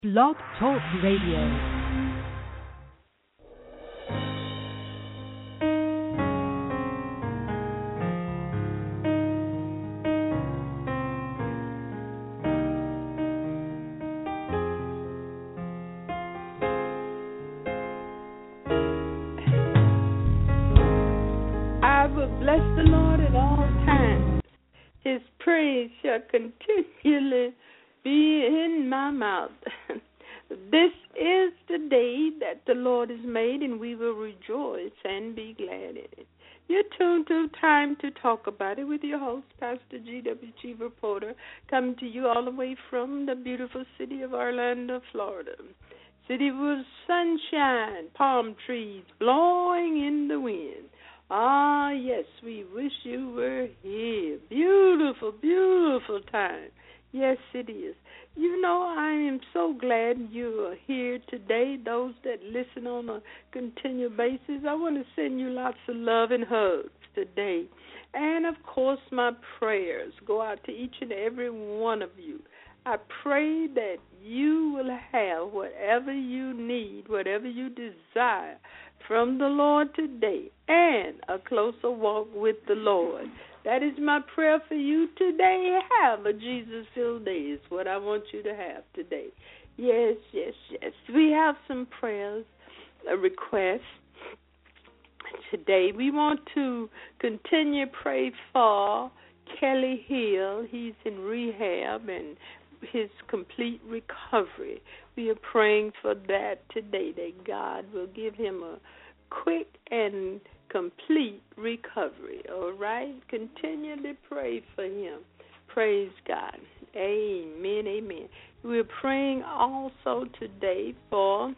Blog Talk Radio. I will bless the Lord at all times. His praise shall continually be in my mouth. This is the day that the Lord has made, and we will rejoice and be glad in it. You're tuned to Time to Talk About It with your host, Pastor G.W.G. Reporter, coming to you all the way from the beautiful city of Orlando, Florida. City with sunshine, palm trees blowing in the wind. Ah, yes, we wish you were here. Beautiful, beautiful time. Yes, it is. You know, I am so glad you are here today. Those that listen on a continual basis, I want to send you lots of love and hugs today. And, of course, my prayers go out to each and every one of you. I pray that you will have whatever you need, whatever you desire from the Lord today, and a closer walk with the Lord. That is my prayer for you today. Have a Jesus-filled day is what I want you to have today. Yes, yes, yes. We have some prayers, a request. Today we want to continue to pray for Kelly Hill. He's in rehab and his complete recovery. We are praying for that today, that God will give him a quick and complete recovery. All right? Continue to pray for him. Praise God. Amen, amen. We're praying also today for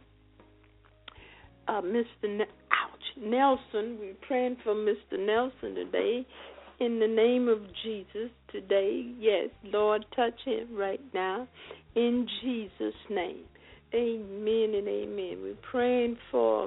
Mr. Nelson. We're praying for Mr. Nelson today. In the name of Jesus today, yes, Lord, touch him right now in Jesus' name. Amen and amen. We're praying for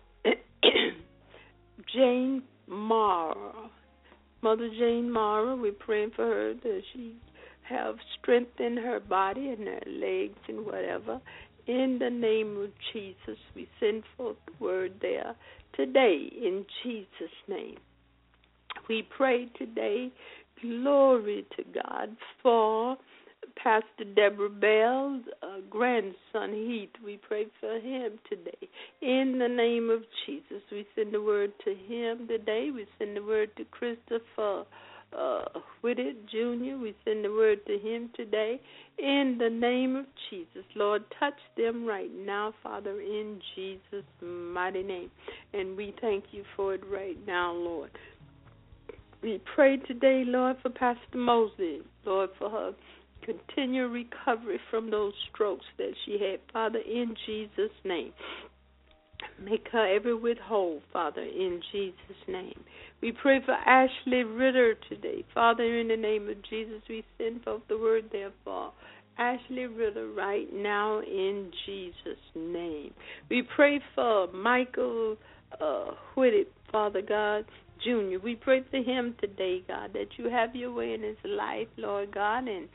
Jane Mara. Mother Jane Mara, we're praying for her that she have strength in her body and her legs and whatever. In the name of Jesus, we send forth the word there today in Jesus' name. We pray today, glory to God, for Pastor Deborah Bell's grandson, Heath. We pray for him today. In the name of Jesus, we send the word to him today. We send the word to Christopher Whitted Jr. We send the word to him today. In the name of Jesus, Lord, touch them right now, Father, in Jesus' mighty name. And we thank you for it right now, Lord. We pray today, Lord, for Pastor Mosley, Lord, for her continued recovery from those strokes that she had, Father, in Jesus' name. Make her every whit whole, Father, in Jesus' name. We pray for Ashley Ritter today. Father, in the name of Jesus, we send forth the word, therefore. Ashley Ritter right now in Jesus' name. We pray for Michael Whitted, Father God, Jr. We pray for him today, God, that you have your way in his life, Lord God, and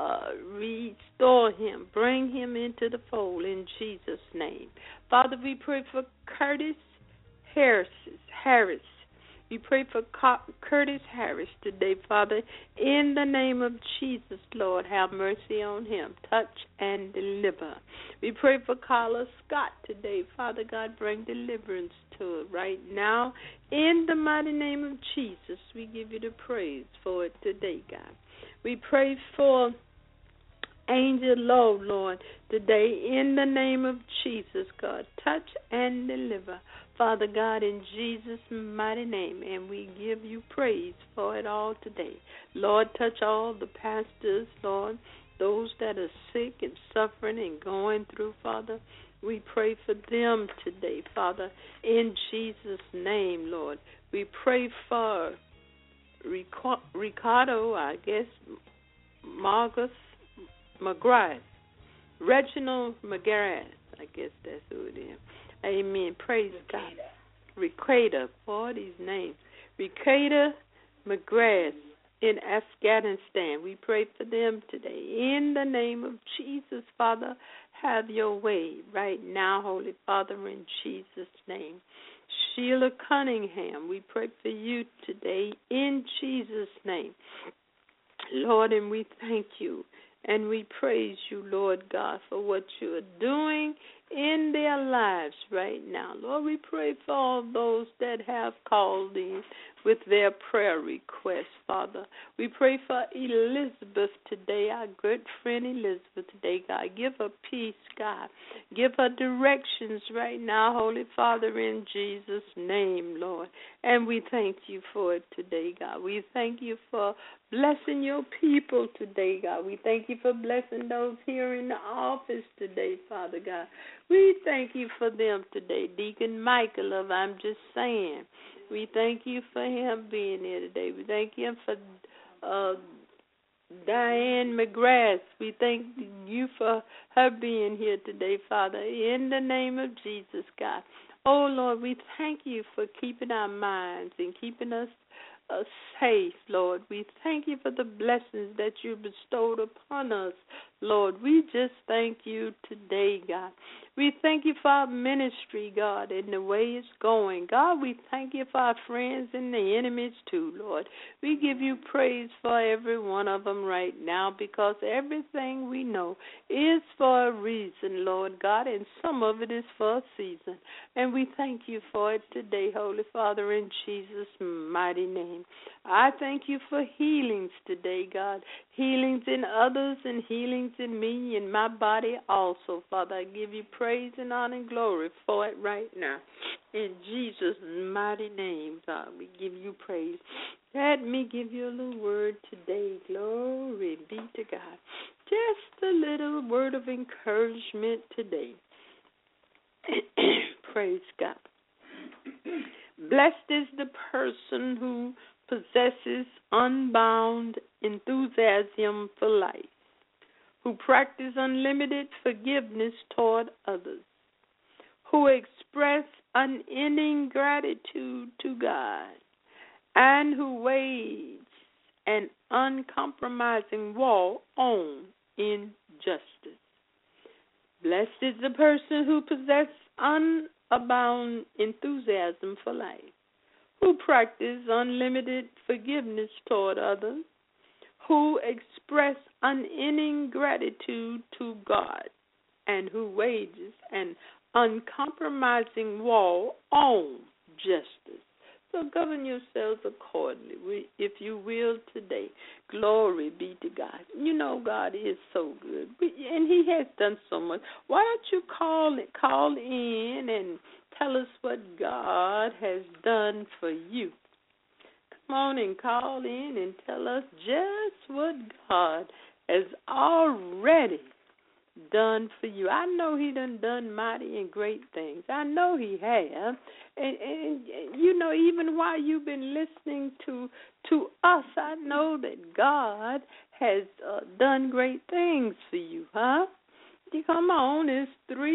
restore him. Bring him into the fold in Jesus' name. Father, we pray for Curtis Harris. We pray for Curtis Harris today, Father. In the name of Jesus, Lord, have mercy on him. Touch and deliver. We pray for Carla Scott today. Father God, bring deliverance to her right now. In the mighty name of Jesus, we give you the praise for it today, God. We pray for Angel Lowe, Lord, today. In the name of Jesus, God, touch and deliver. Father God, in Jesus' mighty name, and we give you praise for it all today. Lord, touch all the pastors, Lord, those that are sick and suffering and going through, Father. We pray for them today, Father, in Jesus' name, Lord. We pray for Ricardo, I guess, Marcus McGrath, Reginald McGrath, I guess that's who it is. Amen. Praise God. Ricada, boy, these names. Ricada McGrath in Afghanistan. We pray for them today. In the name of Jesus, Father, have your way right now, Holy Father, in Jesus' name. Sheila Cunningham, we pray for you today in Jesus' name. Lord, and we thank you and we praise you, Lord God, for what you are doing in their lives right now. Lord, we pray for all those that have called in with their prayer requests, Father. We pray for Elizabeth today, our good friend Elizabeth today, God. Give her peace, God. Give her directions right now, Holy Father, in Jesus' name, Lord. And we thank you for it today, God. We thank you for blessing your people today, God. We thank you for blessing those here in the office today, Father God. We thank you for them today. Deacon Michael of I'm Just Saying. We thank you for him being here today. We thank you for Diane McGrath. We thank you for her being here today, Father, in the name of Jesus, God. Oh, Lord, we thank you for keeping our minds and keeping us safe, Lord. We thank you for the blessings that you bestowed upon us, Lord. We just thank you today, God. We thank you for our ministry, God, and the way it's going. God, we thank you for our friends and the enemies too, Lord. We give you praise for every one of them right now because everything we know is for a reason, Lord God, and some of it is for a season. And we thank you for it today, Holy Father, in Jesus' mighty name. I thank you for healings today, God. Healings in others and healings in me and my body also, Father. I give you praise and honor and glory for it right now. In Jesus' mighty name, God, we give you praise. Let me give you a little word today. Glory be to God. Just a little word of encouragement today. Praise God. Blessed is the person who possesses unbound enthusiasm for life, who practice unlimited forgiveness toward others, who express unending gratitude to God, and who wage an uncompromising war on injustice. Blessed is the person who possesses unbound enthusiasm for life, who practice unlimited forgiveness toward others, who express unending gratitude to God, and who wages an uncompromising war on justice. So govern yourselves accordingly, if you will, today. Glory be to God. You know God is so good, and He has done so much. Why don't you call in and tell us what God has done for you? Come on and call in and tell us just what God has already done for you. I know He done mighty and great things. I know He has. And you know, even while you've been listening to us, I know that God has done great things for you, huh? You come on, it's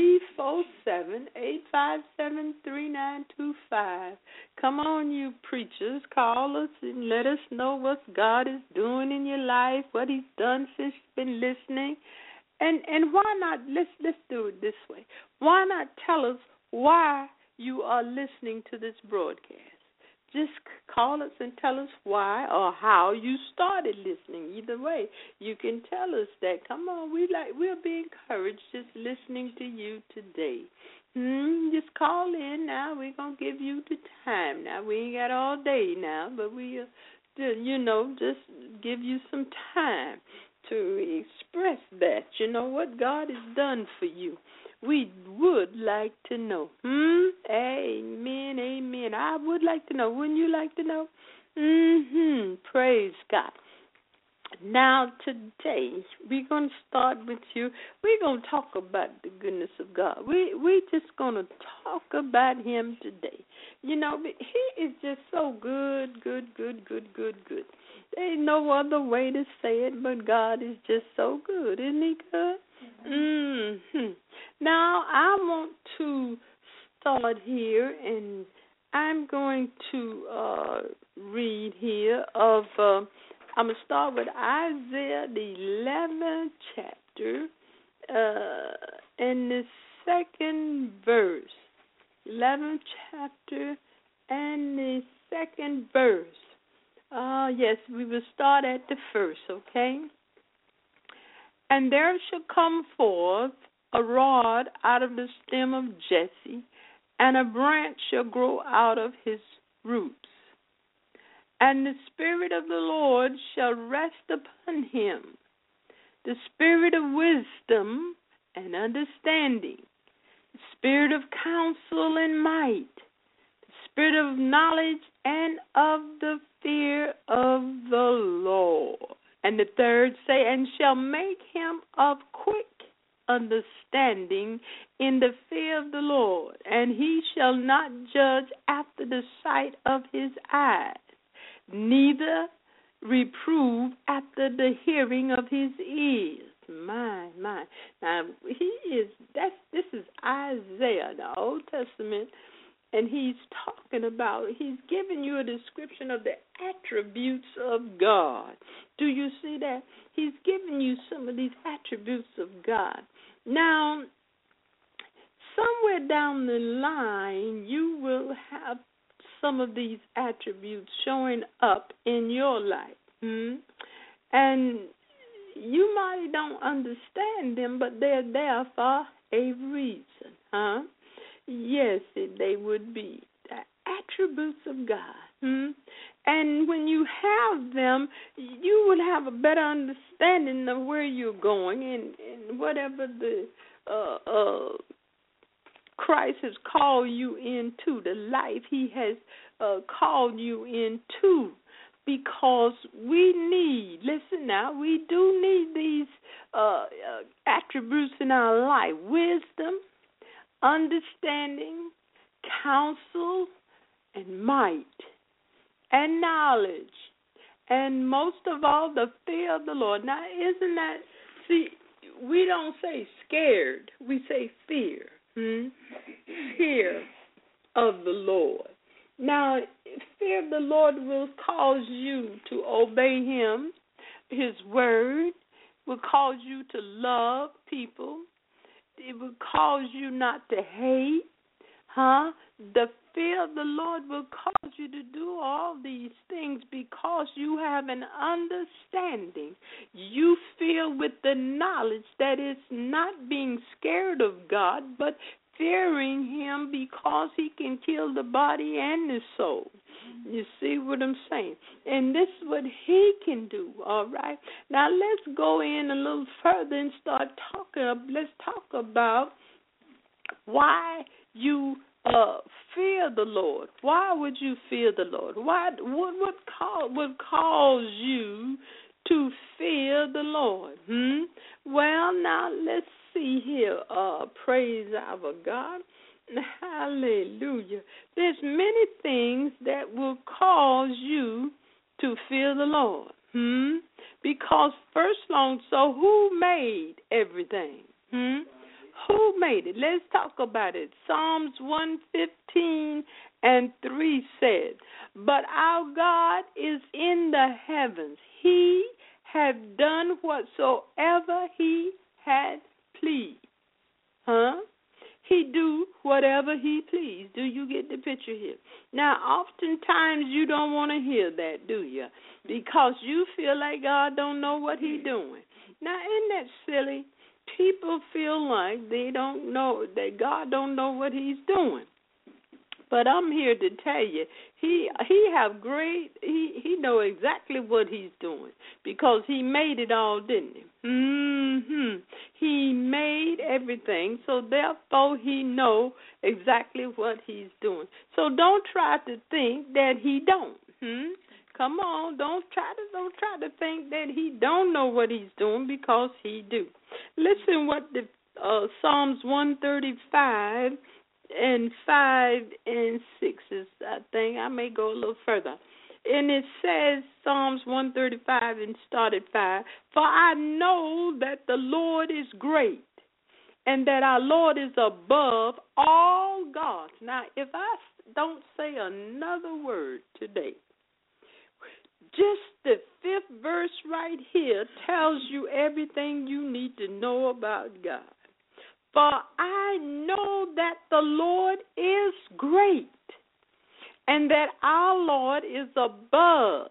347-857-3925. Come on, you preachers, call us and let us know what God is doing in your life, what He's done since you've been listening. And why not, let's do it this way. Why not tell us why you are listening to this broadcast? Just call us and tell us why or how you started listening. Either way, you can tell us that. Come on, we'll be encouraged just listening to you today. Just call in now. We're going to give you the time now. We ain't got all day now, but we'll, just give you some time to express that, what God has done for you. We would like to know. Amen, amen. I would like to know. Wouldn't you like to know? Praise God. Now, today, we're going to start with you. We're going to talk about the goodness of God. We're just going to talk about Him today. He is just so good. There ain't no other way to say it, but God is just so good. Isn't He good? Now, I want to start here, and I'm going to read here of... I'm going to start with Isaiah, the 11th chapter, in the second verse, 11th chapter and the second verse. Yes, we will start at the first, okay? And there shall come forth a rod out of the stem of Jesse, and a branch shall grow out of his roots. And the Spirit of the Lord shall rest upon him, the Spirit of wisdom and understanding, the Spirit of counsel and might, the Spirit of knowledge and of the fear of the Lord. And the third say, and shall make him of quick understanding in the fear of the Lord, and he shall not judge after the sight of his eyes, neither reprove after the hearing of his ears. My. Now this is Isaiah, the Old Testament, and he's giving you a description of the attributes of God. Do you see that? He's giving you some of these attributes of God. Now, somewhere down the line, you will have some of these attributes showing up in your life. And you might don't understand them, but they're there for a reason. Yes, they would be the attributes of God. And when you have them, you will have a better understanding of where you're going and whatever the Christ has called you into, the life he has called you into. Because we do need these attributes in our life: wisdom, understanding, counsel, and might, and knowledge, and most of all, the fear of the Lord. Now, isn't that, we don't say scared, we say fear. Fear of the Lord. Now, fear of the Lord will cause you to obey him. His word will cause you to love people. It will cause you not to hate. The fear of the Lord will cause you to do all these things because you have an understanding. You feel with the knowledge that it's not being scared of God, but fearing him because he can kill the body and the soul. You see what I'm saying? And this is what he can do, all right? Now, let's go in a little further and start talking. Let's talk about why you fear the Lord. Why would you fear the Lord? What would cause you to fear the Lord? Well, now, let's see here. Praise our God. Hallelujah. There's many things that will cause you to fear the Lord. Because first long, so who made everything? Who made it? Let's talk about it. Psalms 115 and 3 said, but our God is in the heavens. He hath done whatsoever he had pleased. He do whatever he pleased. Do you get the picture here? Now, oftentimes you don't want to hear that, do you? Because you feel like God don't know what he's doing. Now, isn't that silly? People feel like they don't know, that God don't know what he's doing. But I'm here to tell you, he know exactly what he's doing because he made it all, didn't he? He made everything, so therefore he know exactly what he's doing. So don't try to think that he don't. Come on, don't try to think that he don't know what he's doing because he do. Listen what the Psalms 135 and 5 and 6 is, I think. I may go a little further. And it says, Psalms 135 and start at 5, for I know that the Lord is great and that our Lord is above all gods. Now, if I don't say another word today, just the 5th verse right here tells you everything you need to know about God. For I know that the Lord is great, and that our Lord is above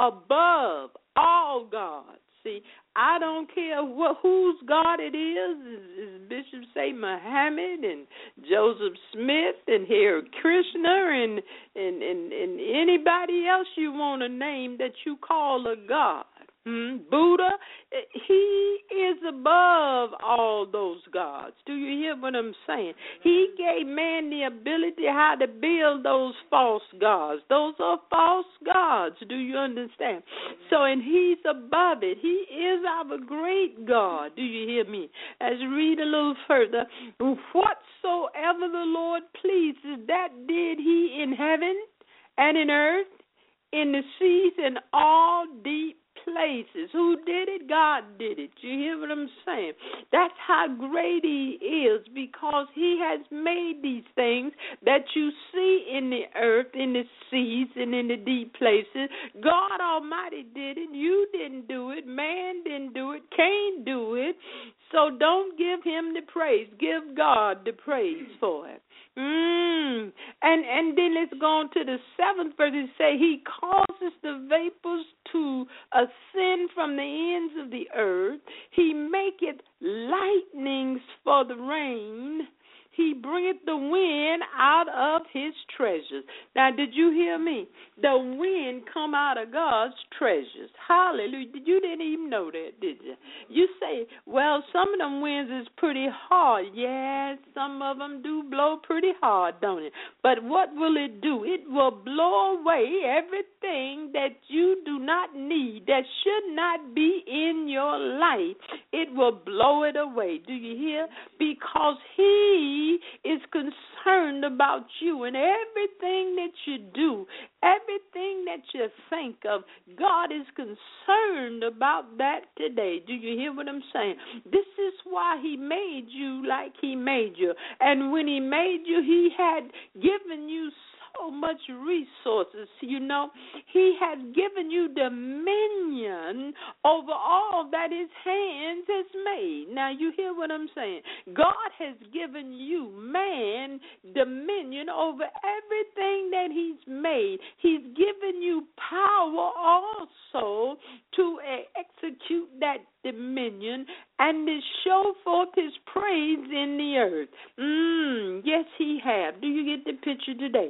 all gods. See, I don't care whose God it is. As Bishop say, Muhammad and Joseph Smith and Hare Krishna and anybody else you want to name that you call a God. Buddha, he is above all those gods. Do you hear what I'm saying? He gave man the ability how to build those false gods. Those are false gods. Do you understand? So, and he's above it. He is our great God. Do you hear me? As you read a little further, whatsoever the Lord pleases, that did he in heaven and in earth, in the seas and all deep places. Who did it? God did it. You hear what I'm saying? That's how great he is, because he has made these things that you see in the earth, in the seas, and in the deep places. God Almighty did it. You didn't do it. Man didn't do it. Can't do it. So don't give him the praise. Give God the praise for it. And then let's go on to the 7th verse. It say he causes the vapors to ascend from the ends of the earth. He maketh lightnings for the rain. He bringeth the wind out of his treasures. Now, did you hear me? The wind come out of God's treasures. Hallelujah. You didn't even know that, did you? You say, well, some of them winds is pretty hard. Yes, some of them do blow pretty hard, don't it? But what will it do? It will blow away everything that you do not need, that should not be in your life. It will blow it away. Do you hear? Because he is concerned about you and everything that you do, everything that you think of. God is concerned about that today. Do you hear what I'm saying? This is why he made you like he made you. And when he made you, he had given you so much resources. You know, he has given you dominion over all that his hands has made. Now, you hear what I'm saying? God has given you, man, dominion over everything that he's made. He's given you power also to execute that dominion and to show forth his praise in the earth. Yes, he has. Do you get the picture today?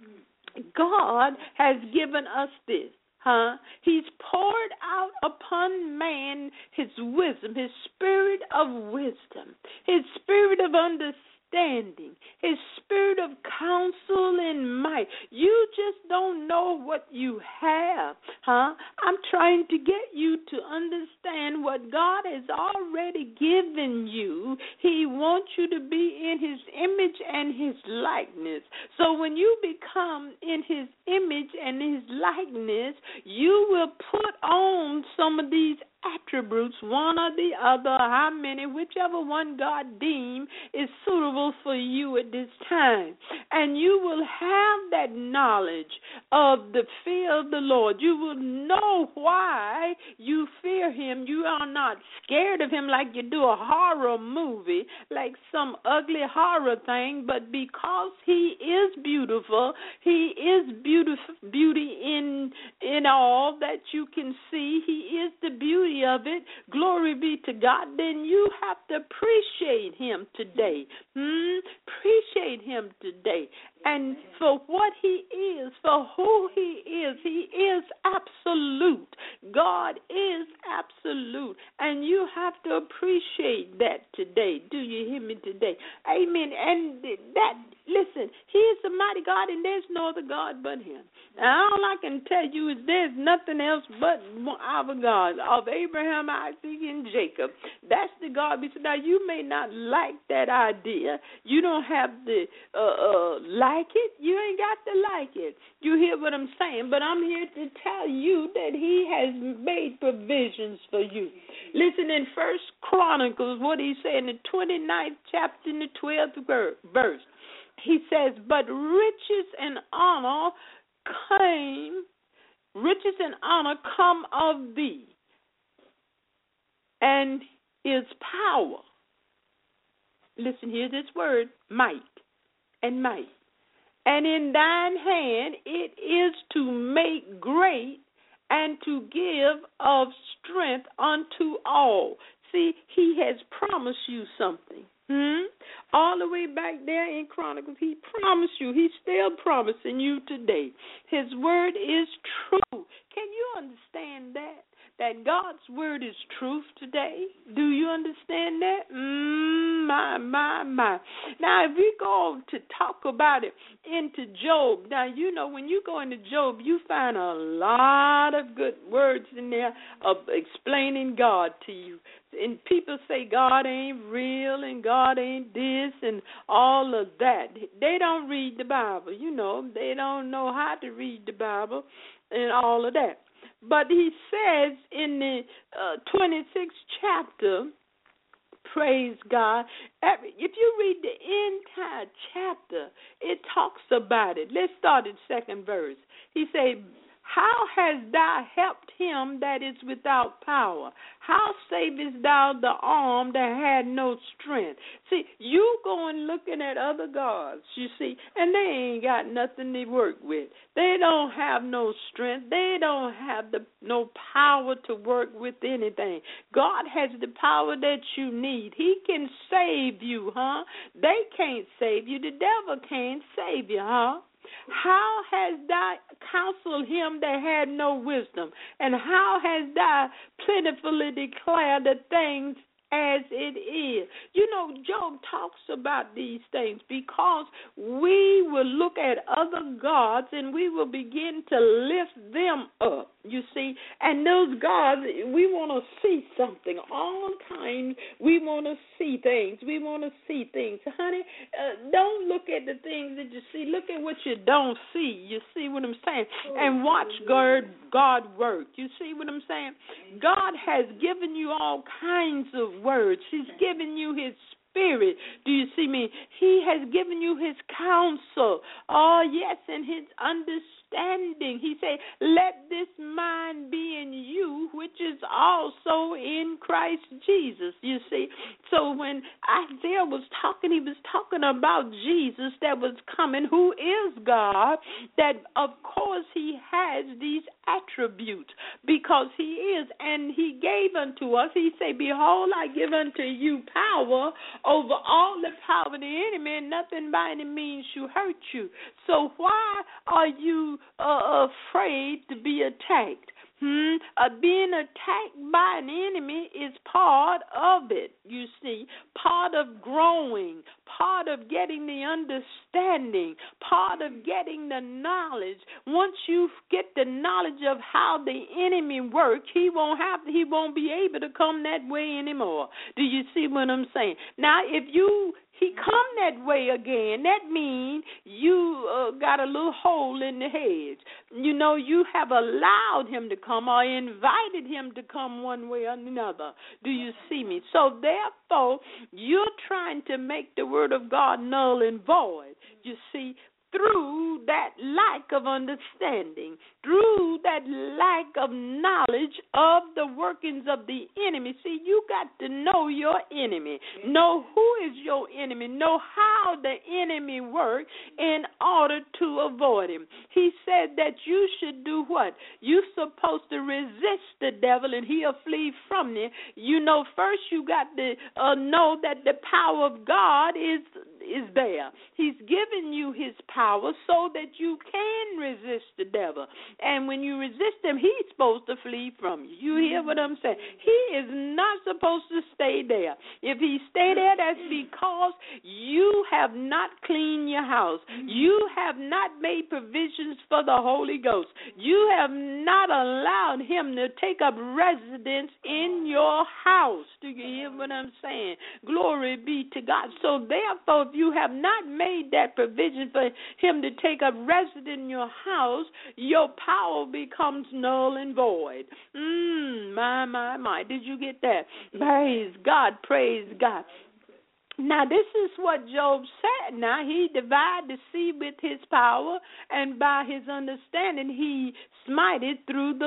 God has given us this. He's poured out upon man his wisdom, his spirit of wisdom, his spirit of understanding, his spirit of counsel and might. You just don't know what you have. I'm trying to get you to understand what God has already given you. He wants you to be in his image and his likeness. So when you become in his image and his likeness, you will put on some of these attributes, one or the other, how many, whichever one God deem is suitable for you at this time. And you will have that knowledge of the fear of the Lord. You will know why you fear him. You are not scared of him like you do a horror movie, like some ugly horror thing, but because he is beautiful, he is beauty in all that you can see. He is the beauty of it. Glory be to God. Then you have to appreciate him today. Appreciate him today. And for what he is, for who he is absolute. God is absolute. And you have to appreciate that today. Do you hear me today? Amen. And that, listen, he is the mighty God, and there's no other God but him. Now, all I can tell you is there's nothing else but our God, of Abraham, Isaac, and Jacob. That's the God. Now, you may not like that idea. You don't have to like it. You ain't got to like it. You hear what I'm saying? But I'm here to tell you that he has made provisions for you. Listen, in 1 Chronicles, what he said in the 29th chapter in the 12th verse. He says, but riches and honor come of thee, and is power listen, hear this word, might and might. And in thine hand it is to make great and to give of strength unto all. See, he has promised you something. All the way back there in Chronicles, he promised you. He's still promising you today. His word is true. Can you understand that? That God's word is truth today? Do you understand that? My. Now, if we go to talk about it into Job, now, you know, when you go into Job, you find a lot of good words in there of explaining God to you. And people say God ain't real and God ain't this and all of that. They don't read the Bible, you know. They don't know how to read the Bible and all of that. But he says in the 26th chapter, praise God, if you read the entire chapter, it talks about it. Let's start at second verse. He says, how hast thou helped him that is without power? How savest thou the arm that had no strength? See, you going looking at other gods, you see, and they ain't got nothing to work with. They don't have no strength. They don't have no power to work with anything. God has the power that you need. He can save you, huh? They can't save you. The devil can't save you, huh? How has thou counseled him that had no wisdom? And how has thou plentifully declared the things as it is? You know, Job talks about these things because we will look at other gods and we will begin to lift them up, you see. And those gods, we want to see something. All the time we want to see things. We want to see things. Honey, don't look at the things that you see. Look at what you don't see. You see what I'm saying? And watch God work. You see what I'm saying? God has given you all kinds of words. He's given you his spirit. Do you see me? He has given you his counsel. Oh, yes, and his understanding. He said, let this mind be in you, which is also in Christ Jesus. You see? So when Isaiah was talking, he was talking about Jesus that was coming, who is God, that of course he has these attributes because he is, and he gave unto us, he said, behold, I give unto you power over all the power of the enemy, and nothing by any means shall hurt you. So why are you afraid to be attacked? Being attacked by an enemy is part of it, you see, part of growing, part of getting the understanding, part of getting the knowledge. Once you get the knowledge of how the enemy works, he won't be able to come that way anymore. Do you see what I'm saying? Now, if he come that way again, that means you got a little hole in the hedge. You know, you have allowed him to come or invited him to come one way or another. Do you see me? So therefore, you're trying to make the word of God null and void. You see, through that lack of understanding, through that lack of knowledge of the workings of the enemy. See, you got to know your enemy, know who is your enemy, know how the enemy works in order to avoid him. He said that you should do what? You're supposed to resist the devil and he'll flee from you. You know, first you got to know that the power of God is there. He's given you his power so that you can resist the devil. And when you resist him, he's supposed to flee from you. You hear what I'm saying? He is not supposed to stay there. If he stay there, that's because you have not cleaned your house. You have not made provisions for the Holy Ghost. You have not allowed him to take up residence in your house. Do you hear what I'm saying? Glory be to God. So therefore, if you have not made that provision for him to take up residence in your house, your power becomes null and void. My. Did you get that? Praise God. Praise God. Now, this is what Job said. Now, he divided the sea with his power, and by his understanding, he smited through the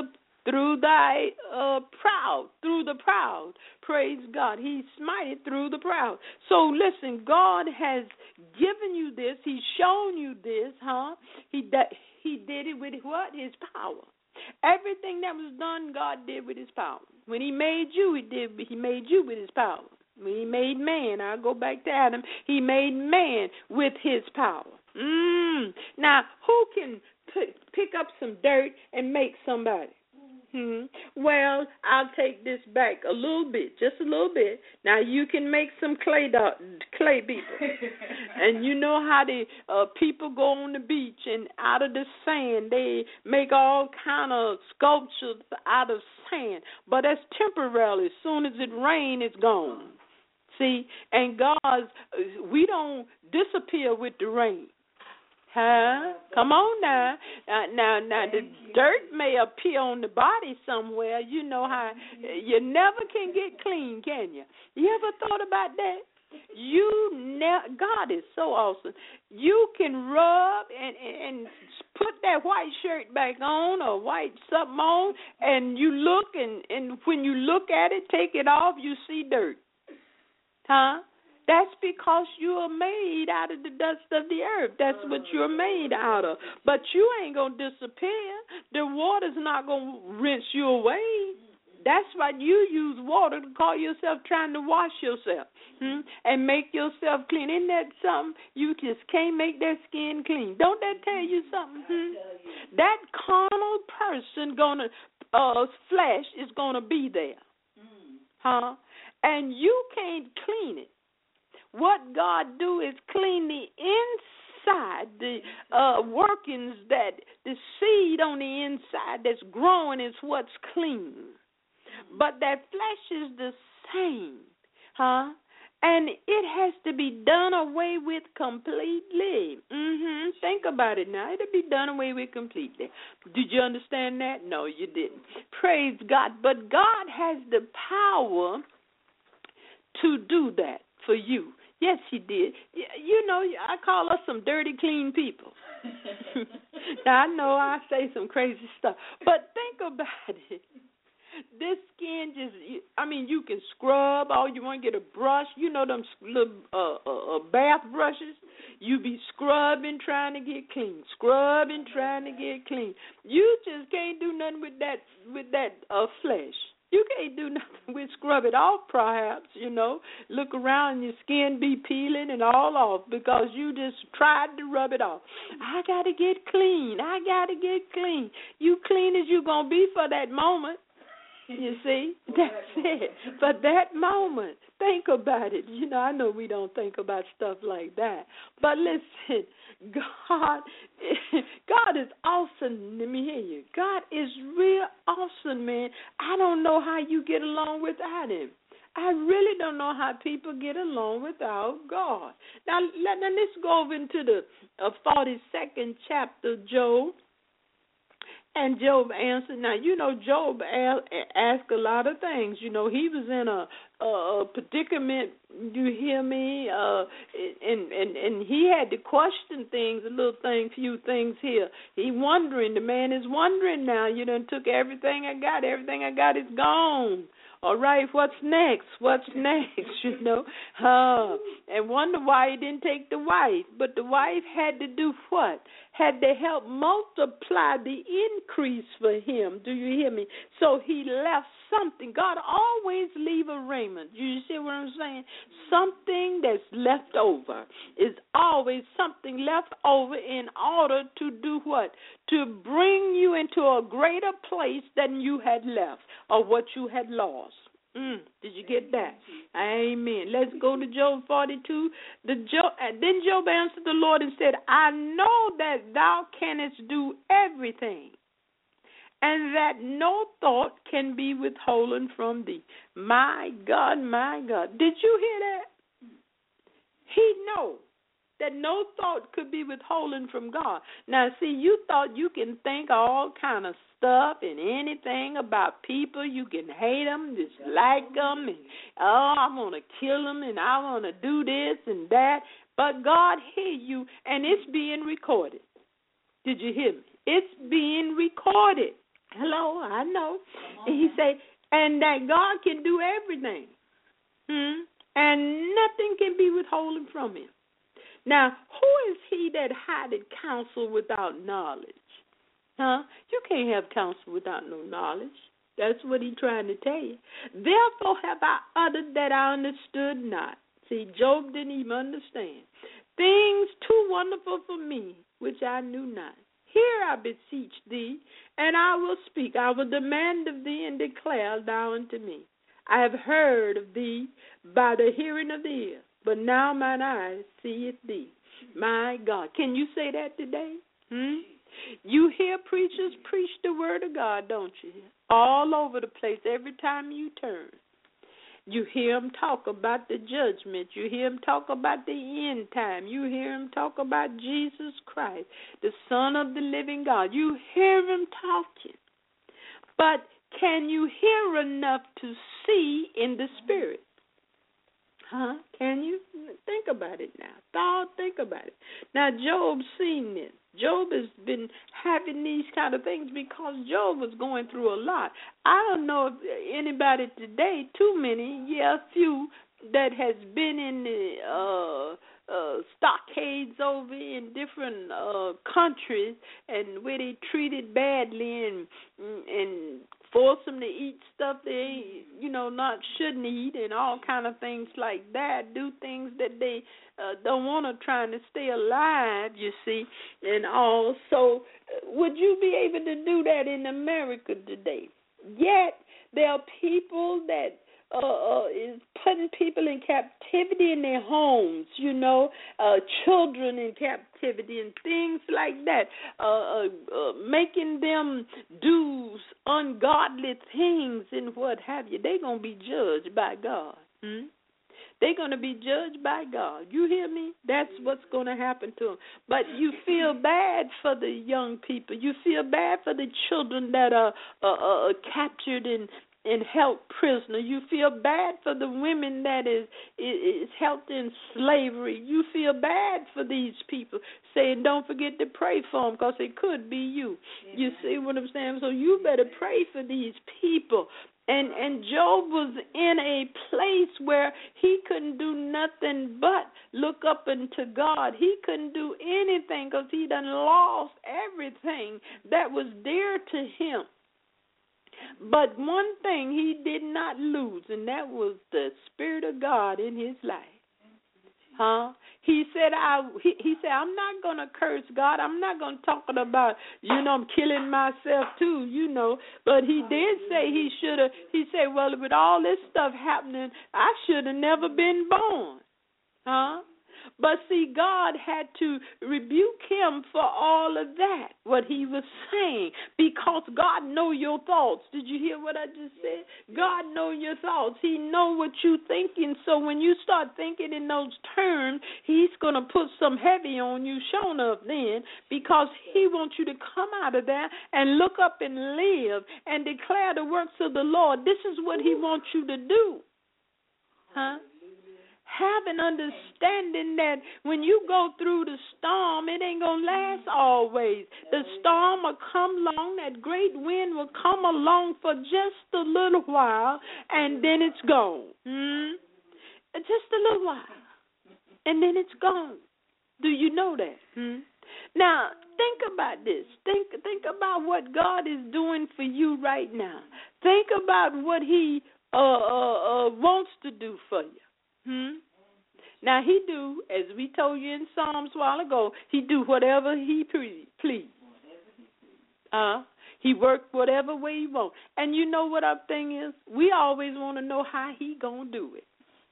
through thy proud, through the proud. Praise God. He smited through the proud. So listen, God has given you this. He's shown you this, He did it with what? His power. Everything that was done, God did with his power. When he made you, he made you with his power. When he made man, I'll go back to Adam, he made man with his power. Now, who can pick up some dirt and make somebody? Well, I'll take this back a little bit, just a little bit. Now, you can make some clay people. And you know how the people go on the beach and out of the sand, they make all kind of sculptures out of sand. But that's temporarily. As soon as it rains, it's gone. See, and we don't disappear with the rain. Come on now. Now the dirt may appear on the body somewhere. You know how you never can get clean, can you? You ever thought about that? God is so awesome. You can rub and put that white shirt back on or white something on, and you look, and when you look at it, take it off, you see dirt. That's because you are made out of the dust of the earth. That's what you're made out of. But you ain't going to disappear. The water's not going to rinse you away. That's why you use water to call yourself trying to wash yourself and make yourself clean. Isn't that something? You just can't make that skin clean. Don't that tell you something? That carnal person flesh is going to be there. And you can't clean it. What God do is clean the inside, the workings, that the seed on the inside that's growing is what's clean. But that flesh is the same, and it has to be done away with completely. Think about it now. It'll be done away with completely. Did you understand that? No, you didn't. Praise God. But God has the power to do that for you. Yes, he did. You know, I call us some dirty, clean people. Now, I know I say some crazy stuff, but think about it. This skin you can scrub all you want, get a brush. You know them little bath brushes? You be scrubbing, trying to get clean. Scrubbing, trying to get clean. You just can't do nothing with that flesh. You can't do nothing with scrub it off, perhaps, Look around and your skin be peeling and all off because you just tried to rub it off. I got to get clean. You clean as you going to be for that moment. You see? That's it. For that moment. Think about it. I know we don't think about stuff like that. But listen, God is awesome. Let me hear you. God is real awesome, man. I don't know how you get along without him. I really don't know how people get along without God. Now let's go over into the 42nd chapter of Job. And Job answered. Now, Job asked a lot of things. He was in a predicament, you hear me? And he had to question things, few things here. The man is wondering now. You done took everything I got. Everything I got is gone. All right, what's next? And wonder why he didn't take the wife. But the wife had to do what? Had to help multiply the increase for him. Do you hear me? So he left something. God always leave a raiment. You see what I'm saying? Something that's left over is always something left over in order to do what? To bring you into a greater place than you had left or what you had lost. Did you get that? Amen. Let's go to Job 42. Then Job answered the Lord and said, I know that thou canst do everything, and that no thought can be withholden from thee. My God, my God. Did you hear that? He knows that no thought could be withholden from God. Now, see, you thought you can think all kind of stuff and anything about people. You can hate them, dislike them, and, I want to kill them, and I want to do this and that. But God hear you, and it's being recorded. Did you hear me? It's being recorded. Hello, I know. And he said, and that God can do everything. And nothing can be withholden from him. Now, who is he that hideth counsel without knowledge? You can't have counsel without no knowledge. That's what he's trying to tell you. Therefore have I uttered that I understood not. See, Job didn't even understand. Things too wonderful for me, which I knew not. Hear, I beseech thee, and I will speak. I will demand of thee, and declare thou unto me. I have heard of thee by the hearing of the ear, but now mine eyes seeth thee. My God. Can you say that today? You hear preachers preach the word of God, don't you? All over the place, every time you turn. You hear them talk about the judgment. You hear them talk about the end time. You hear them talk about Jesus Christ, the Son of the living God. You hear them talking. But can you hear enough to see in the spirit? Can you? Think about it now. Think about it. Now, Job's seen this. Job has been having these kind of things because Job was going through a lot. I don't know if anybody today, too many, a few, that has been in the stockades over in different countries and where they treated badly and force them to eat stuff they, shouldn't eat and all kind of things like that, do things that they don't want to, trying to stay alive, you see, and all. So would you be able to do that in America today? Yet there are people that is putting people in captivity in their homes, children in captivity and things like that, making them do ungodly things and what have you. They're going to be judged by God. They're going to be judged by God. You hear me? That's what's going to happen to them. But you feel bad for the young people. You feel bad for the children that are captured and held prisoner. You feel bad for the women that is held in slavery. You feel bad for these people, saying don't forget to pray for them because it could be you. Amen. You see what I'm saying? So you better pray for these people. And Job was in a place where he couldn't do nothing but look up into God. He couldn't do anything because he done lost everything that was dear to him. But one thing he did not lose, and that was the Spirit of God in his life. He said, he said, I'm not going to curse God. I'm not going to talk about, I'm killing myself too, But he did say he said, well, with all this stuff happening, I should have never been born. But see, God had to rebuke him for all of that, what he was saying, because God know your thoughts. Did you hear what I just said? God know your thoughts. He know what you thinking. So when you start thinking in those terms, he's going to put some heavy on you, sure enough then, because he wants you to come out of there and look up and live and declare the works of the Lord. This is what he wants you to do. Have an understanding that when you go through the storm, it ain't going to last always. The storm will come along, that great wind will come along for just a little while, and then it's gone. Just a little while, and then it's gone. Do you know that? Now, think about this. Think about what God is doing for you right now. Think about what he wants to do for you. Now, he do, as we told you in Psalms a while ago, he do whatever he please. He work whatever way he want. And you know what our thing is? We always want to know how he going to do it.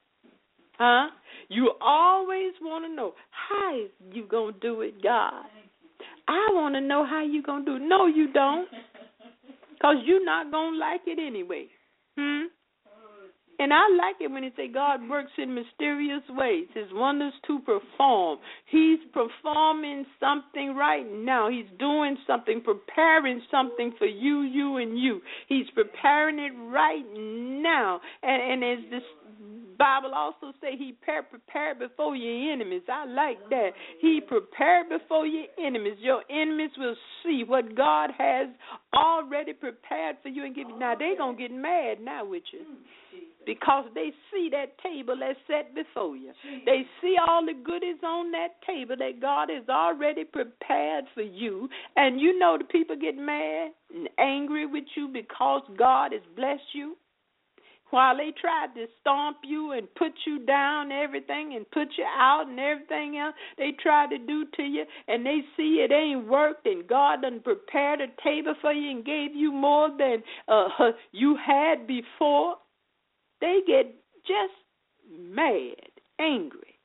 You always want to know, how is you going to do it, God? I want to know how you going to do it. No, you don't, because you're not going to like it anyway. And I like it when he say God works in mysterious ways, his wonders to perform. He's performing something right now. He's doing something, preparing something for you, and you. He's preparing it right now. And as this Bible also say he prepared before your enemies. I like that. He prepared before your enemies. Your enemies will see what God has already prepared for you and give you. Now, they're going to get mad now with you because they see that table that's set before you. They see all the goodies on that table that God has already prepared for you. And you know the people get mad and angry with you because God has blessed you. While they tried to stomp you and put you down and everything and put you out and everything else they tried to do to you, and they see it ain't worked and God done prepared a table for you and gave you more than you had before, they get just mad, angry.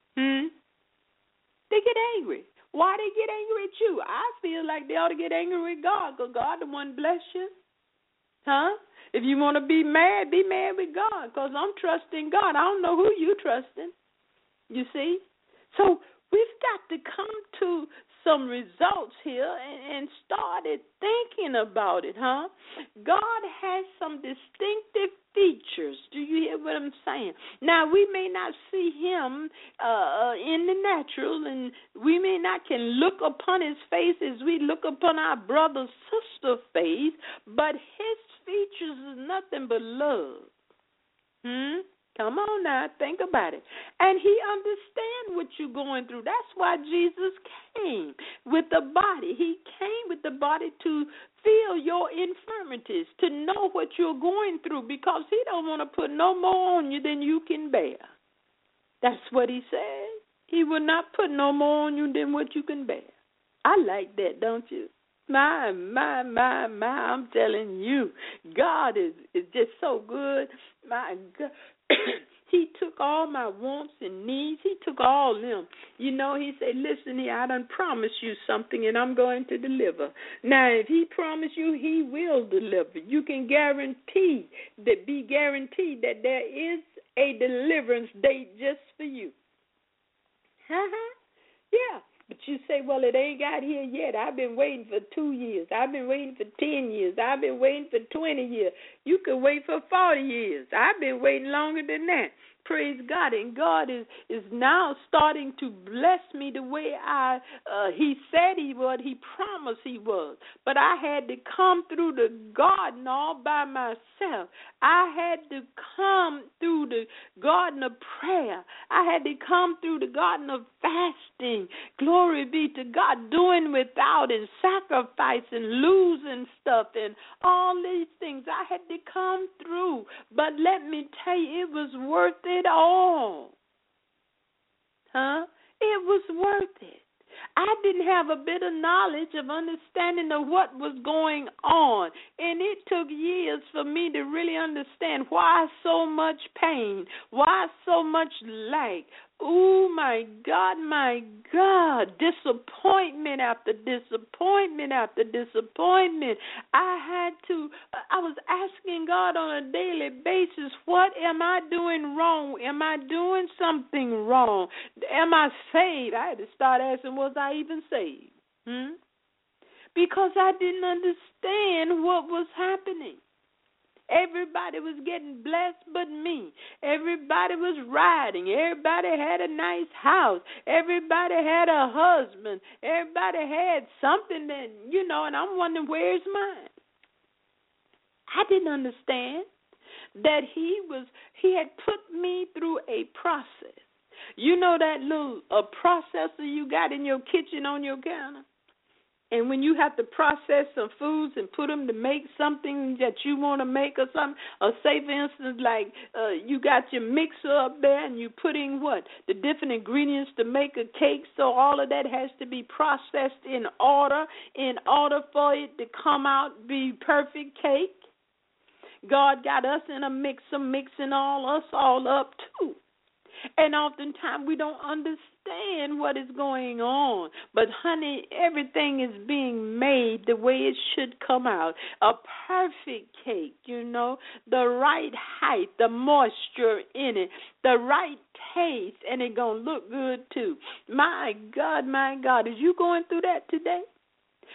They get angry. Why they get angry at you? I feel like they ought to get angry with God because God the one bless you. If you want to be mad with God because I'm trusting God. I don't know who you trusting, you see. So we've got to come to some results here and started thinking about it, God has some distinctive features. Do you hear what I'm saying? Now, we may not see him in the natural, and we may not can look upon his face as we look upon our brother, sister face, but his features is nothing but love. Come on now, think about it. And he understands what you're going through. That's why Jesus came with the body. He came with the body to feel your infirmities, to know what you're going through, because he don't want to put no more on you than you can bear. That's what he said. He will not put no more on you than what you can bear. I like that, don't you? My, I'm telling you, God is just so good. My God. He took all my wants and needs. He took all them. You know, he said, listen here, I done promised you something, and I'm going to deliver. Now, if he promised you, he will deliver. You can be guaranteed that there is a deliverance date just for you. Yeah. But you say, well, it ain't got here yet. I've been waiting for 2 years. I've been waiting for 10 years. I've been waiting for 20 years. You could wait for 40 years. I've been waiting longer than that. Praise God. And God is now starting to bless me the way he said he would. He promised he would. But I had to come through the garden all by myself. I had to come through the garden of prayer. I had to come through the garden of fasting. Glory be to God, doing without and sacrificing, losing stuff and all these things. I had to come through. But let me tell you, it was worth it all. It was worth it. I didn't have a bit of knowledge of understanding of what was going on. And it took years for me to really understand why so much pain, why so much lack. Oh, my God, disappointment after disappointment after disappointment. I was asking God on a daily basis, what am I doing wrong? Am I doing something wrong? Am I saved? I had to start asking, was I even saved? Because I didn't understand what was happening. Everybody was getting blessed but me. Everybody was riding. Everybody had a nice house. Everybody had a husband. Everybody had something that, and I'm wondering, where's mine? I didn't understand that he had put me through a process. You know that little processor you got in your kitchen on your counter? And when you have to process some foods and put them to make something that you want to make or something, or say, for instance, like you got your mixer up there and you put in the different ingredients to make a cake, so all of that has to be processed in order for it to come out, be perfect cake. God got us in a mixer mixing us all up too. And oftentimes we don't understand what is going on. But, honey, everything is being made the way it should come out. A perfect cake, the right height, the moisture in it, the right taste, and it's going to look good too. My God, is you going through that today?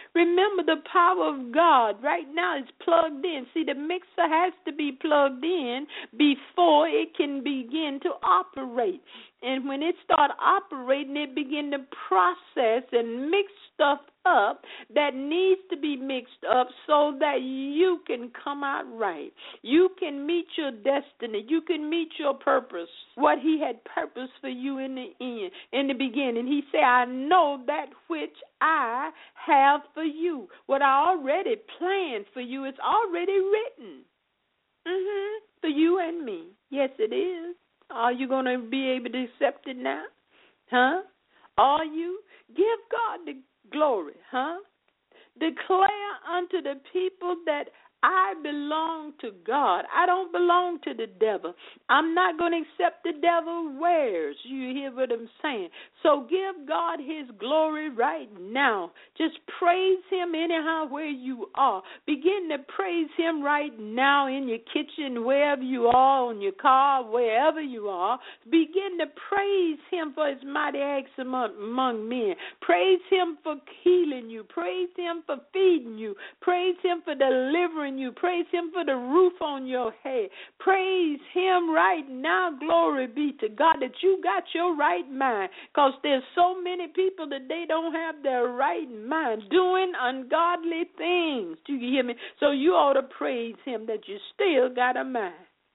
Remember, the power of God right now is plugged in. See, the mixer has to be plugged in before it can begin to operate. And when it starts operating, it begin to process and mix stuff up that needs to be mixed up so that you can come out right. You can meet your destiny. You can meet your purpose, what he had purposed for you in the beginning. He said, I know that which I have for you. What I already planned for you is already written for you and me. Yes, it is. Are you going to be able to accept it now? Huh? Are you? Give God the glory, huh? Declare unto the people that I belong to God. I don't belong to the devil. I'm not going to accept the devil wares. You hear what I'm saying? So give God his glory right now. Just praise him anyhow where you are. Begin to praise him right now in your kitchen, wherever you are, on your car, wherever you are. Begin to praise him for his mighty acts among men. Praise him for healing you. Praise him for feeding you. Praise him for delivering you. Praise him for the roof on your head. Praise him right now. Glory be to God that you got your right mind, because there's so many people that they don't have their right mind doing ungodly things. Do you hear me? So you ought to praise him that you still got a mind.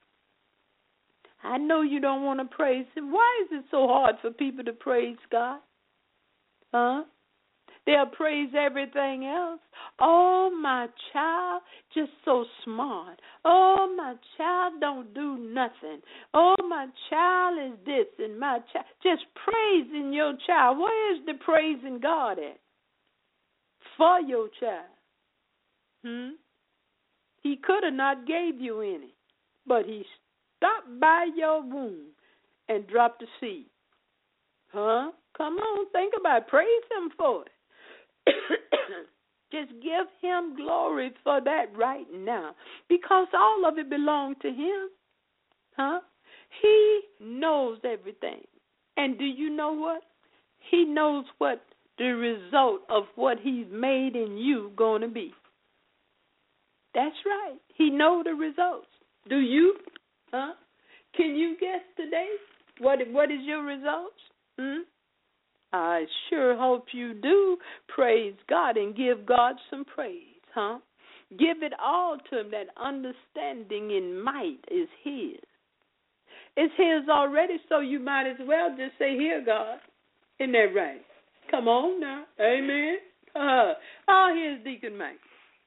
I know you don't want to praise him. Why is it so hard for people to praise God? Huh? They'll praise everything else. Oh, my child, just so smart. Oh, my child don't do nothing. Oh, my child is this and my child. Just praising your child. Where's the praising God at? For your child. He could have not gave you any, but he stopped by your womb and dropped a seed. Huh? Come on, think about it. Praise him for it. Just give him glory for that right now, because all of it belongs to him. Huh? He knows everything. And do you know what? He knows what the result of what he's made in you going to be. That's right. He knows the results. Do you? Huh? Can you guess today? What is your results? I sure hope you do praise God and give God some praise, huh? Give it all to him. That understanding and might is his. It's his already, so you might as well just say, here, God. Isn't that right? Come on now. Amen. Here's Deacon Mike.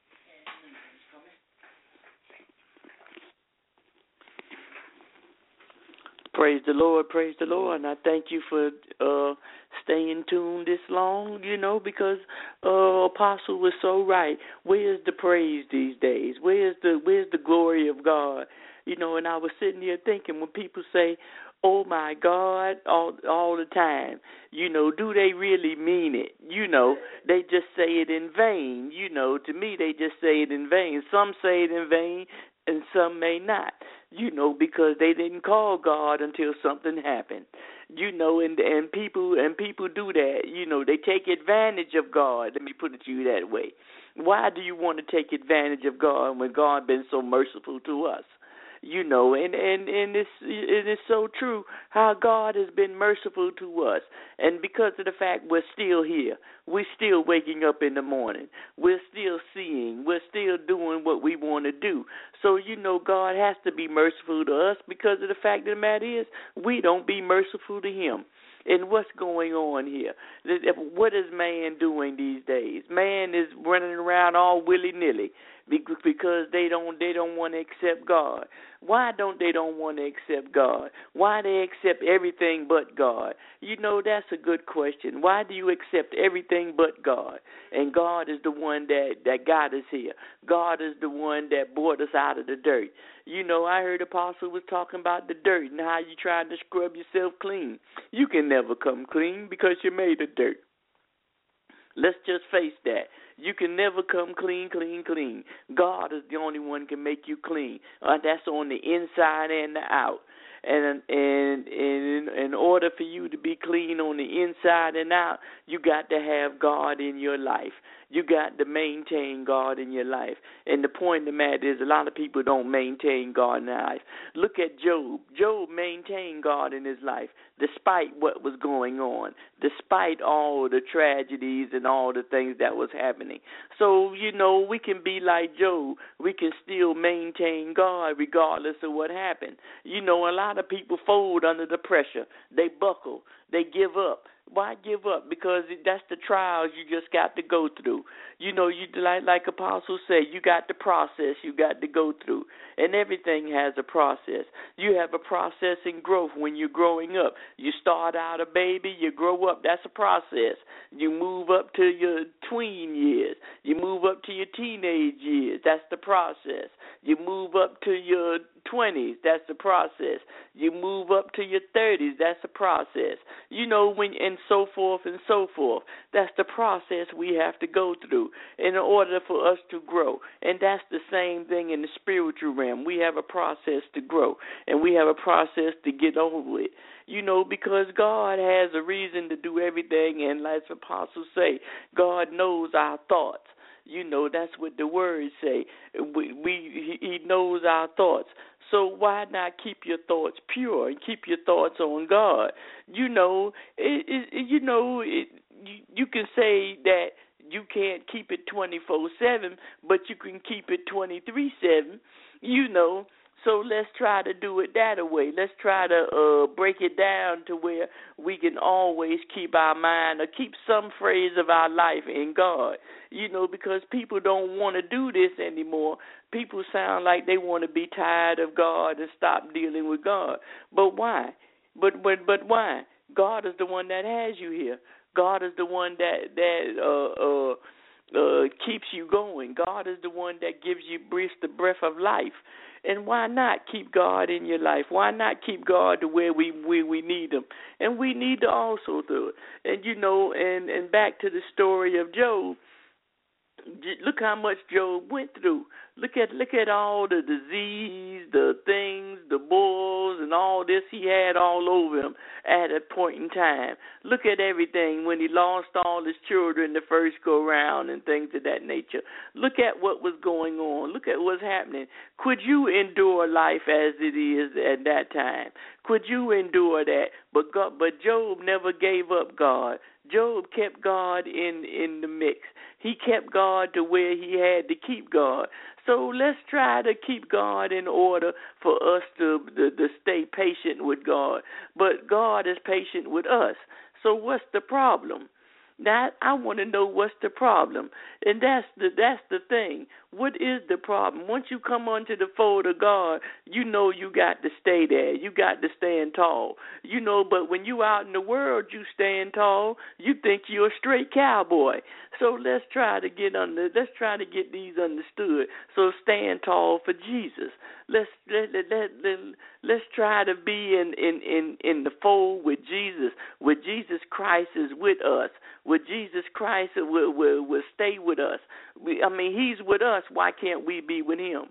Praise the Lord, and I thank you for staying tuned this long, because Apostle was so right. Where's the praise these days? Where's the glory of God? And I was sitting here thinking, when people say, oh, my God, all the time, do they really mean it? They just say it in vain. To me, they just say it in vain. Some say it in vain, and some may not, because they didn't call God until something happened, and people do that, they take advantage of God. Let me put it to you that way. Why do you want to take advantage of God when God been so merciful to us? And it's so true how God has been merciful to us. And because of the fact we're still here, we're still waking up in the morning, we're still seeing, we're still doing what we want to do. So, God has to be merciful to us, because of the fact of the matter is we don't be merciful to him. And what's going on here? What is man doing these days? Man is running around all willy-nilly because they don't want to accept God. Why don't they want to accept God? Why they accept everything but God? That's a good question. Why do you accept everything but God? And God is the one that got us here. God is the one that brought us out of the dirt. I heard Apostle was talking about the dirt and how you trying to scrub yourself clean. You can never come clean because you're made of dirt. Let's just face that. You can never come clean. God is the only one can make you clean. That's on the inside and the out. And in order for you to be clean on the inside and out, you got to have God in your life. You got to maintain God in your life. And the point of the matter is a lot of people don't maintain God in their life. Look at Job. Job maintained God in his life despite what was going on, despite all the tragedies and all the things that was happening. So, we can be like Job. We can still maintain God regardless of what happened. A lot of people fold under the pressure. They buckle. They give up. Why give up? Because that's the trials you just got to go through. You like apostles say, you got the process you got to go through. And everything has a process. You have a process in growth when you're growing up. You start out a baby, you grow up. That's a process. You move up to your tween years. You move up to your teenage years. That's the process. You move up to your 20s. That's the process. You move up to your 30s. That's the process. And so forth and so forth. That's the process we have to go through in order for us to grow. And that's the same thing in the spiritual realm. We have a process to grow, and we have a process to get over with. Because God has a reason to do everything, and like the apostles say, God knows our thoughts. That's what the words say. He knows our thoughts. So why not keep your thoughts pure and keep your thoughts on God? You can say that you can't keep it 24/7, but you can keep it 23/7. So let's try to do it that way. Let's try to break it down to where we can always keep our mind or keep some phrase of our life in God. Because people don't want to do this anymore. People sound like they want to be tired of God and stop dealing with God. But why? But why? God is the one that has you here. God is the one that keeps you going. God is the one that gives you the breath of life. And why not keep God in your life? Why not keep God to where we need him? And we need to also do it. And and back to the story of Job. Look how much Job went through. Look at all the disease, the things, the bulls, and all this he had all over him at a point in time. Look at everything when he lost all his children the first go round and things of that nature. Look at what was going on. Look at what's happening. Could you endure life as it is at that time? Could you endure that? But Job never gave up God. Job kept God in the mix. He kept God to where he had to keep God. So let's try to keep God in order for us to stay patient with God. But God is patient with us. So what's the problem? Now, I want to know what's the problem. And that's the thing. What is the problem? Once you come onto the fold of God, you got to stay there. You got to stand tall. But when you out in the world, you stand tall, you think you're a straight cowboy. So let's try to get these understood. So stand tall for Jesus. Let's try to be in the fold with Jesus. With Jesus Christ is with us. With Jesus Christ will stay with us. He's with us. Why can't we be with him?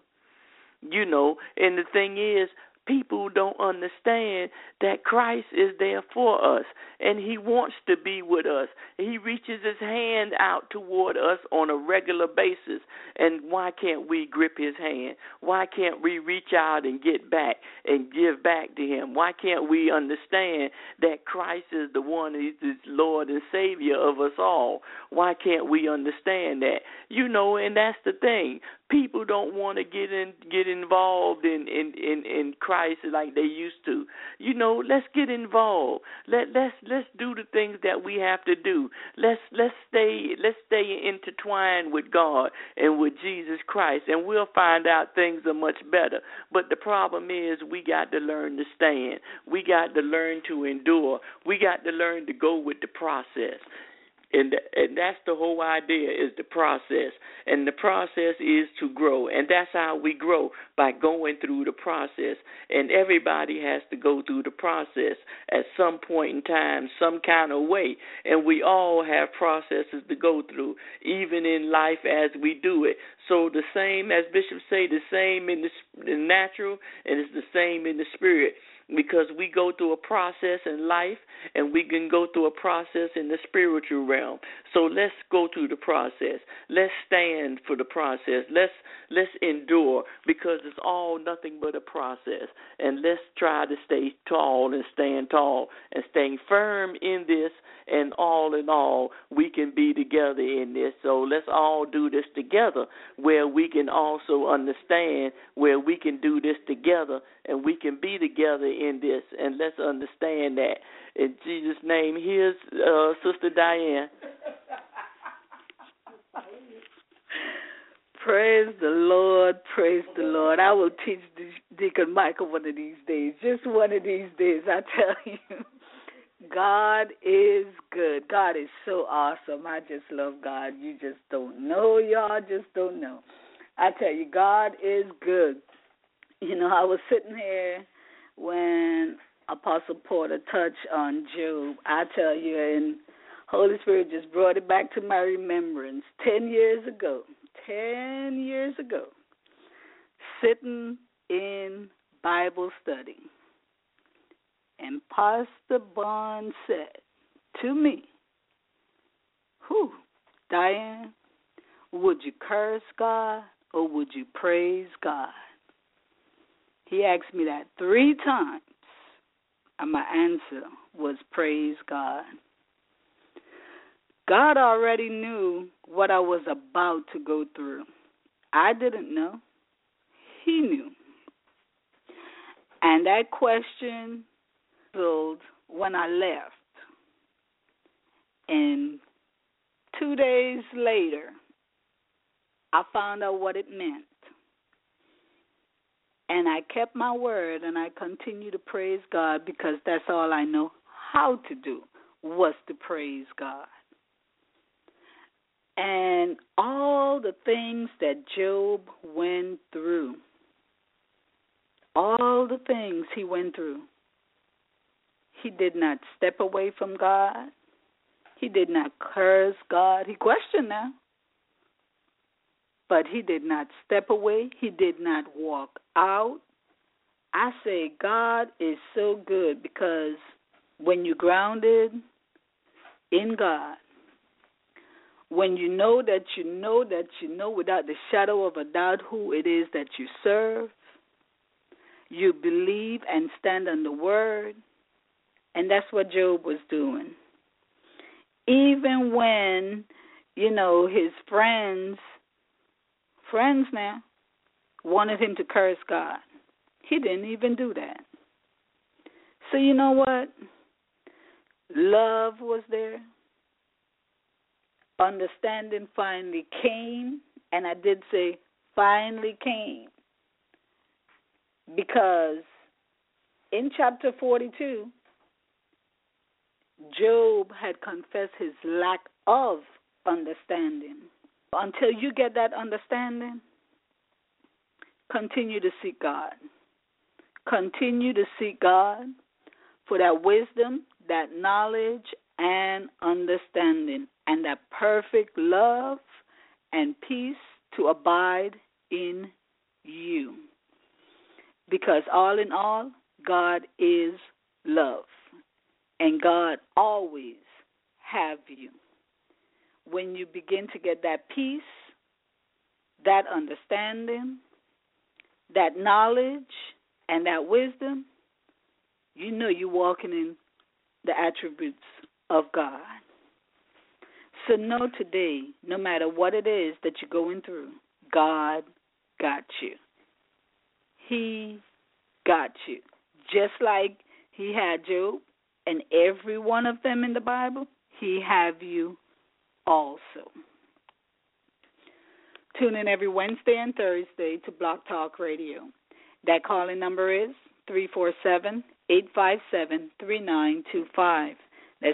And the thing is, people don't understand that Christ is there for us, and he wants to be with us. He reaches his hand out toward us on a regular basis, and why can't we grip his hand? Why can't we reach out and get back and give back to him? Why can't we understand that Christ is the one who is Lord and Savior of us all? Why can't we understand that? And that's the thing. People don't want to get involved in Christ like they used to. Let's get involved. Let's do the things that we have to do. Let's stay intertwined with God and with Jesus Christ, and we'll find out things are much better. But the problem is we got to learn to stand. We got to learn to endure. We got to learn to go with the process. And that's the whole idea, is the process. And the process is to grow. And that's how we grow, by going through the process. And everybody has to go through the process at some point in time, some kind of way. And we all have processes to go through, even in life as we do it. So the same, as Bishop say, the same in the natural, and it's the same in the spirit. because we go through a process in life and we can go through a process in the spiritual realm. So let's go through the process. Let's stand for the process. Let's endure, because it's all nothing but a process. And let's try to stay tall and stand tall and staying firm in this, and all in all, we can be together in this. So let's all do this together, where we can also understand where we can do this together and we can be together in this. And let's understand that. In Jesus' name, here's Sister Diane. Praise the Lord, praise the Lord. I will teach Deacon Michael one of these days, just one of these days, I tell you. God is good. God is so awesome. I just love God. You just don't know. Y'all just don't know. I tell you, God is good. You know, I was sitting here when Apostle Porter touched on Job. I tell you, and Holy Spirit just brought it back to my remembrance 10 years ago, sitting in Bible study. And Pastor Bond said to me, Diane, would you curse God or would you praise God? He asked me that 3 times, and my answer was praise God. God already knew what I was about to go through. I didn't know. He knew. And that question when I left. And 2 days later, I found out what it meant. And I kept my word, and I continue to praise God, because that's all I know how to do, was to praise God. And all the things that Job went through, all the things he went through, he did not step away from God. He did not curse God. He questioned now. But he did not step away. He did not walk out. I say God is so good, because when you're grounded in God, when you know that you know that you know without the shadow of a doubt who it is that you serve, you believe and stand on the word. And that's what Job was doing. Even when, his friends now, wanted him to curse God, he didn't even do that. So you know what? Love was there. Understanding finally came, and I did say finally came, because in chapter 42, Job had confessed his lack of understanding. Until you get that understanding, continue to seek God. Continue to seek God for that wisdom, that knowledge, and understanding, and that perfect love and peace to abide in you. Because all in all, God is love. And God always have you. When you begin to get that peace, that understanding, that knowledge, and that wisdom, you know you're walking in the attributes of God. So know today, no matter what it is that you're going through, God got you. He got you. Just like he had Job and every one of them in the Bible, he have you also. Tune in every Wednesday and Thursday to Blog Talk Radio. That calling number is 347-857-3925. That's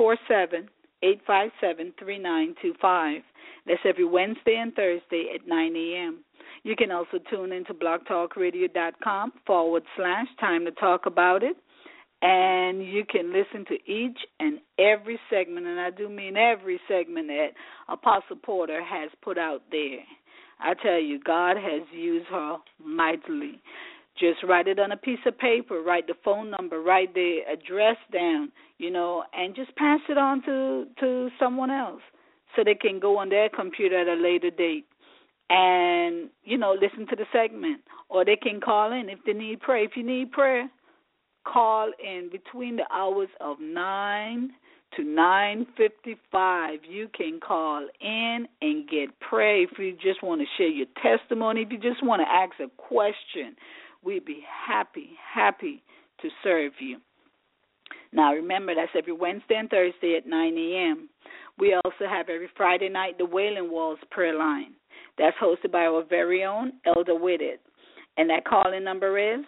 347-857-3925. That's every Wednesday and Thursday at 9 a.m. You can also tune into blogtalkradio.com/time to talk about it. And you can listen to each and every segment, and I do mean every segment that Apostle Porter has put out there. I tell you, God has used her mightily. Just write it on a piece of paper, write the phone number, write the address down, and just pass it on to someone else so they can go on their computer at a later date and, listen to the segment. Or they can call in if they need prayer. If you need prayer, call in between the hours of 9 to 9:55. You can call in and get prayer. If you just want to share your testimony, if you just want to ask a question, we'd be happy to serve you. Now, remember, that's every Wednesday and Thursday at 9 a.m. We also have every Friday night the Wailing Walls prayer line. That's hosted by our very own Elder Whitted. And that call-in number is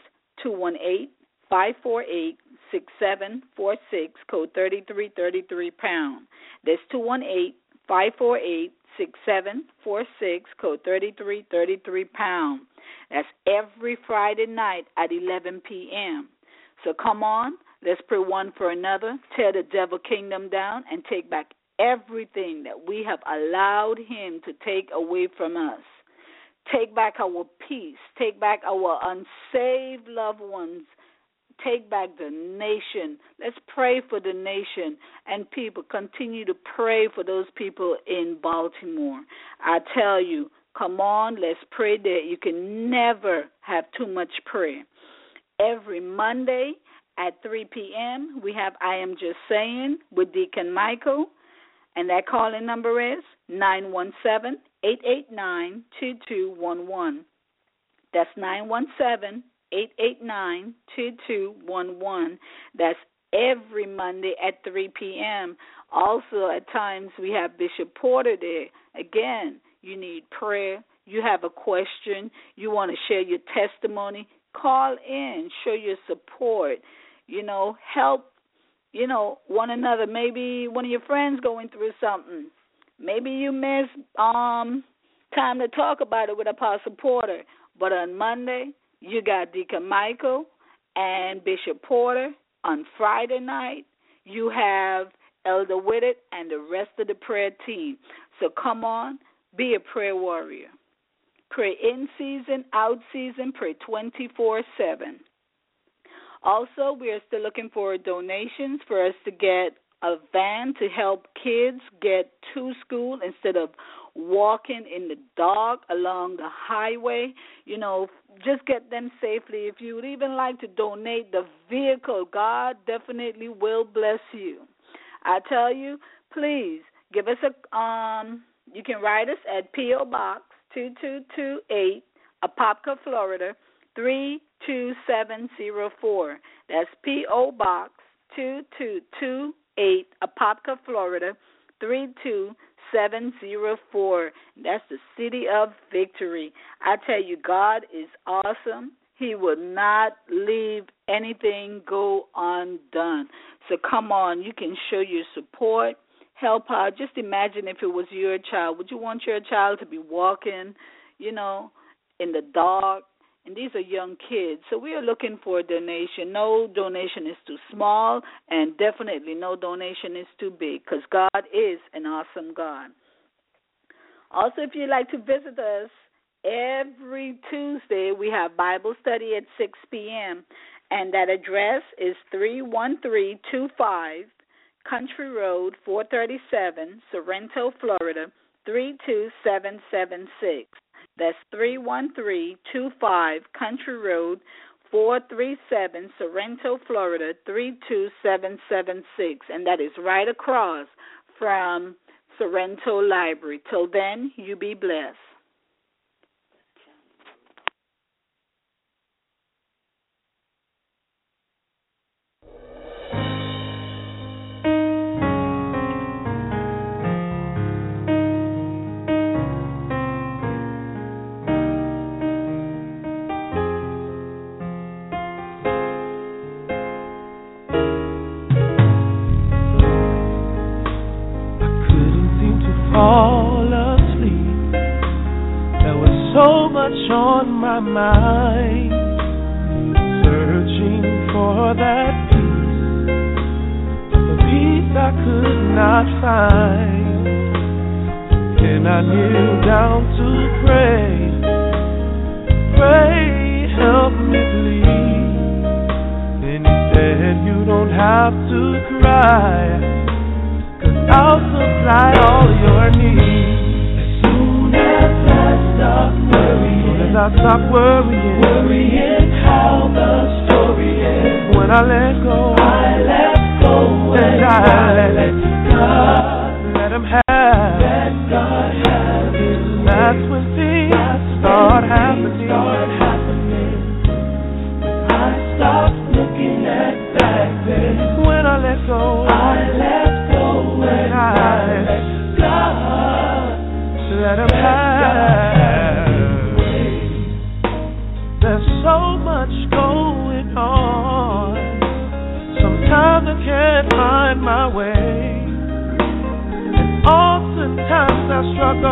218-548-6746, code 3333#. That's 218-548-6746, code 3333#. That's every Friday night at 11 p.m. So come on, let's pray one for another, tear the devil kingdom down, and take back everything that we have allowed him to take away from us. Take back our peace. Take back our unsaved loved ones. Take back the nation. Let's pray for the nation and people. Continue to pray for those people in Baltimore. I tell you, come on, let's pray there. You can never have too much prayer. Every Monday at 3 p.m., we have I Am Just Saying with Deacon Michael, and that call-in number is 917-889-2211. That's 917-889-2211. That's every Monday at 3 p.m. Also, at times, we have Bishop Porter there. Again, you need prayer, you have a question, you want to share your testimony, call in, show your support, help, one another. Maybe one of your friends going through something. Maybe you miss time to talk about it with Apostle Porter. But on Monday, you got Deacon Michael and Bishop Porter. On Friday night, you have Elder Whitted and the rest of the prayer team. So come on, be a prayer warrior. Pray in season, out season, pray 24/7. Also, we are still looking for donations for us to get a van to help kids get to school instead of walking in the dark along the highway. Just get them safely. If you would even like to donate the vehicle, God definitely will bless you. I tell you, please give us you can write us at P.O. Box 2228, Apopka, Florida, 32704. That's P.O. Box 2228, Apopka, Florida, 32704. That's the city of victory. I tell you, God is awesome. He will not leave anything go undone. So come on, you can show your support. Help out. Just imagine if it was your child. Would you want your child to be walking, in the dark? And these are young kids. So we are looking for a donation. No donation is too small, and definitely no donation is too big, because God is an awesome God. Also, if you'd like to visit us, every Tuesday we have Bible study at 6 p.m., and that address is 31325 Country Road, 437, Sorrento, Florida, 32776. That's 31325 Country Road, 437, Sorrento, Florida, 32776. And that is right across from Sorrento Library. Till then, you be blessed. On my mind, searching for that peace, the peace I could not find. Then I kneel down to pray, help me sleep. And he said, you don't have to cry, 'cause I'll supply all your needs. As soon as I stop worrying, as I stop worrying how the story ends. When I let go, and I let God, let him have, let God have it. That's when things start happening. I stop looking at back then. When I let go, and I let God, let him have. There's so much going on. Sometimes I can't find my way, and oftentimes I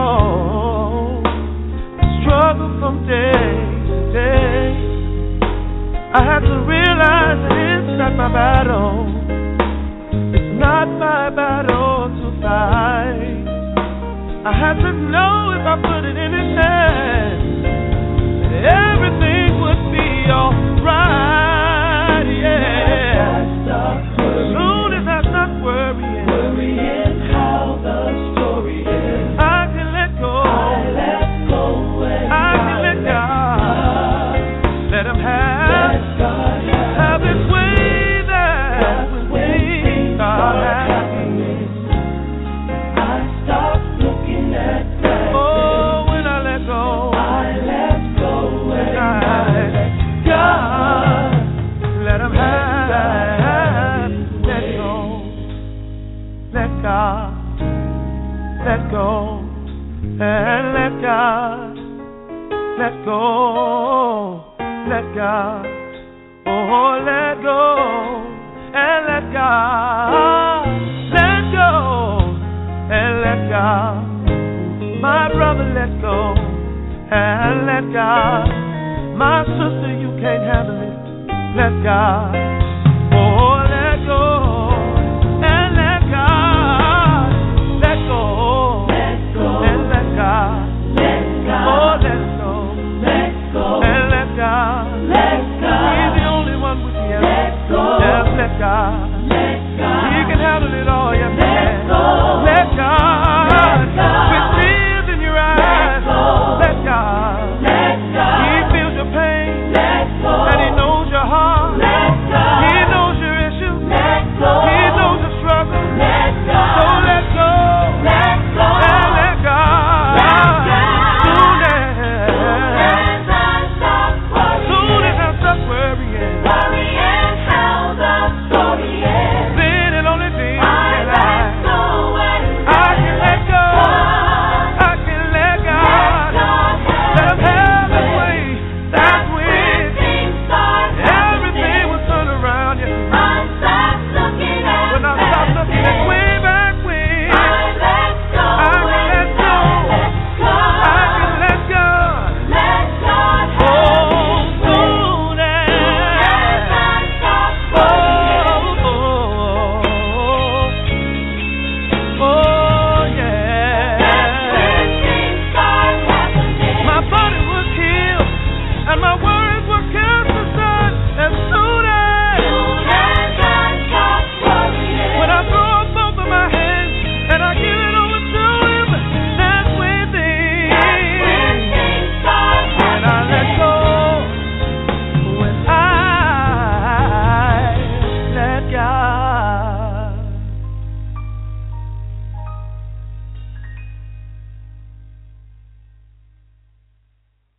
struggle from day to day. I have to realize that it's not my battle. It's not my battle to fight. I have to know if I put it in his hands, everything would be alright, yeah. As soon as I stop worrying how the story is, I can let go. I can let God. Let him have his way. That's when things start happening. I stop looking at that. Oh, when I let go. God, let him have, let go, let God, let go, and let God, let go, let God, oh, let go, and let God, let go, and let God, my brother, let go, and let God. My sister, you can't handle it. Let God.